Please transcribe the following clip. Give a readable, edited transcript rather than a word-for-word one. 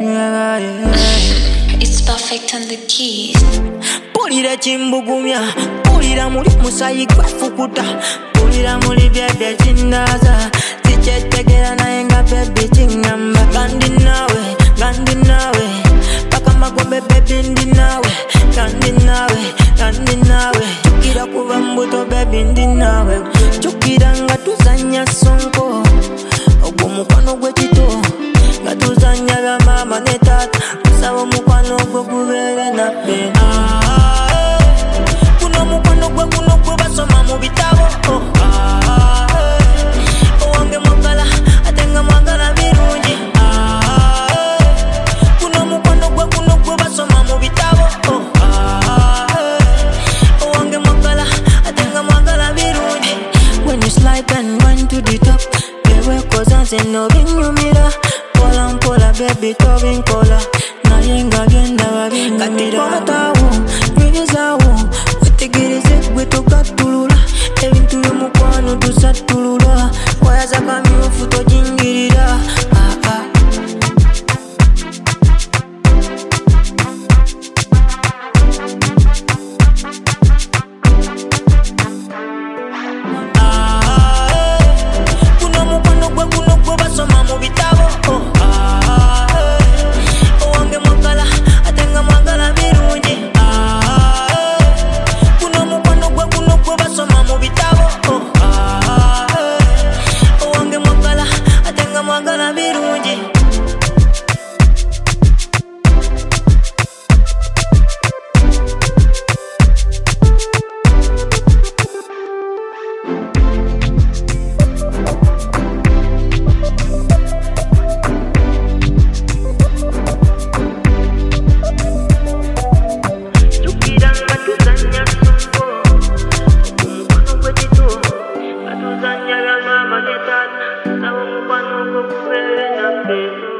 Yeah, yeah. It's perfect on the keys. Pulira chimbugumya, pulira muli musayi gwafukuta, pulira muli byebye chindaza, zichetegera naye nga baby chingamba. Gandi nawe, paka magombe baby ndi nawe, gandi nawe, chukira kuva mbuto baby ndi nawe, chukira nga tuzanya sonko, ogwo mukwano gwekito, nga tuzanya bya mama ne tata, kusaba omukwano gwo gubere na pena. Kuno mukwano gwe basoma mu bitabo, owange mwagala ate nga mwagala birungi. Kuno mukwano gwe basoma mu bitabo, owange mwagala ate nga mwagala birungi. When you slide and run to the top, bewe koza nze no binyumira, pola mpola baby tobinkola, naye nga genda babinumira. Kati nywezaawo wetegereze gwe togattulula, ebintu by'omukwano tusattulula, wayaza kamyufu tojingirira. Kuno mukwano gwe basoma mu bitabo, owange mwagala ate nga mwagala birungi. Kuno mukwano gwe basoma mu bitabo, owange mwagala ate nga mwagala birungi. Mama,